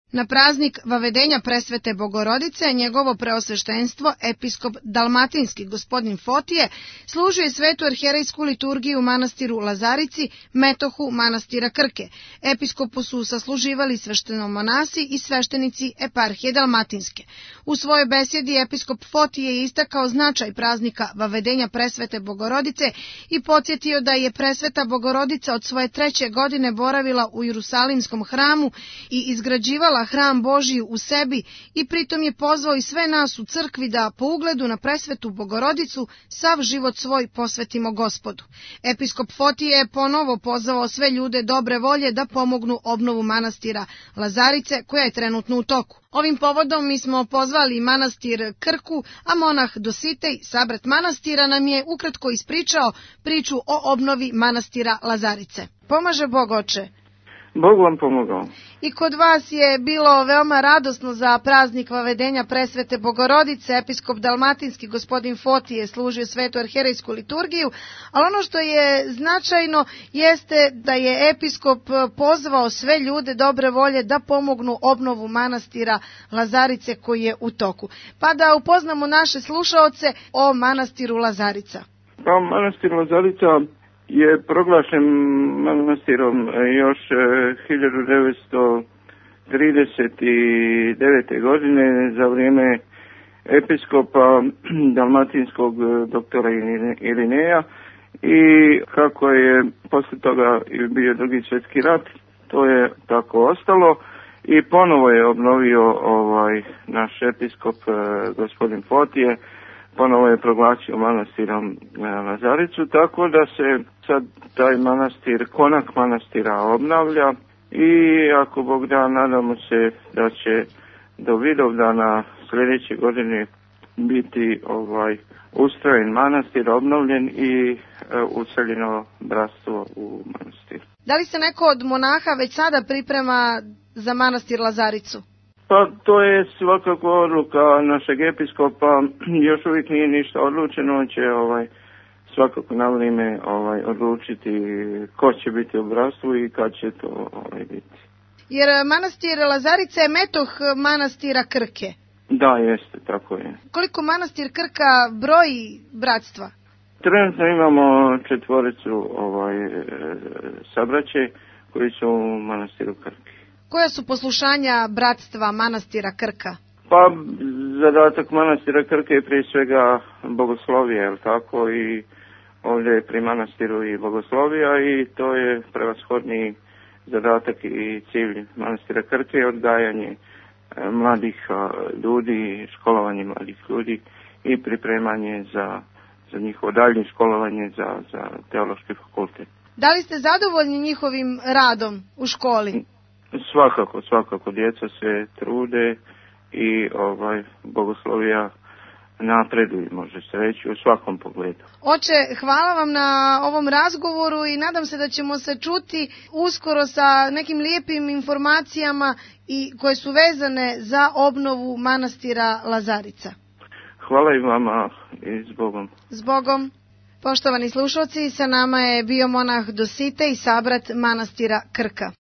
Na praznik vavedenja presvete Bogorodice, njegovo preosveštenstvo, episkop dalmatinski gospodin Fotije, služio je svetu arhijerejsku liturgiju u manastiru Lazarici, metohu manastira Krke. Episkopu su sasluživali sveštenomonasi i sveštenici eparhije dalmatinske. U svojoj besjedi episkop Fotije je istakao značaj praznika vavedenja presvete Bogorodice i podsjetio da je presveta Bogorodica od svoje 3. godine boravila u Jerusalimskom hramu i izgrađivala hram Božji u sebi i pritom je pozvao i sve nas u crkvi da po ugledu na presvetu Bogorodicu sav život svoj posvetimo Gospodu. Episkop Fotije je ponovo pozvao sve ljude dobre volje da pomognu obnovu manastira Lazarice, koja je trenutno u toku. Ovim povodom mi smo pozvali manastir Krku, a monah Dositej, sabrat manastira, nam je ukratko ispričao priču o obnovi manastira Lazarice. Pomaže Bog, oče. Bog vam pomogao. I kod vas je bilo veoma radosno za praznik vavedenja presvete Bogorodice. Episkop dalmatinski gospodin Fotije služio svetu arhijerejsku liturgiju, ali ono što je značajno jeste da je episkop pozvao sve ljude dobre volje da pomognu obnovu manastira Lazarice koji je u toku. Pa da upoznamo naše slušaoce o manastiru Lazarica. Pa manastir Lazarica je proglašen manastirom još 1939. godine za vrijeme episkopa dalmatinskog doktora Irineja i kako je poslije toga bio Drugi svjetski rat, to je tako ostalo i ponovo je obnovio naš episkop gospodin Fotije. Ponovo je proglasio manastirom Lazaricu, tako da se sad taj manastir, konak manastira obnavlja i ako Bog da, nadamo se da će do Vidovdana sljedeće godine biti ustrojen manastir, obnovljen i useljeno bratstvo u manastir. Da li se neko od monaha već sada priprema za manastir Lazaricu? Pa to je svakako odluka našeg episkopa, još uvijek nije ništa odlučeno, on će svakako na vrijeme odlučiti ko će biti u bratstvu i kad će to biti. Jer manastir Lazarica je metoh manastira Krke. Da, jeste, tako je. Koliko manastir Krka broji bratstva? Trenutno imamo 4 sabraće koji su u manastiru Krke. Koja su poslušanja bratstva manastira Krka? Pa zadatak manastira Krke je prije svega bogoslovija, je li tako, i ovdje je pri manastiru i bogoslovija i to je prevashodni zadatak i cilj manastira Krke, odgajanje mladih ljudi, školovanje mladih ljudi i pripremanje za njihovo daljnje školovanje za teološki fakultet. Da li ste zadovoljni njihovim radom u školi? Svakako, djeca se trude i bogoslovija napreduje, može se reći, u svakom pogledu. Oče, hvala vam na ovom razgovoru i nadam se da ćemo se čuti uskoro sa nekim lijepim informacijama i koje su vezane za obnovu manastira Lazarica. Hvala i vama i s Bogom. S Bogom. Poštovani slušalci, sa nama je bio monah Dositej, sabrat manastira Krka.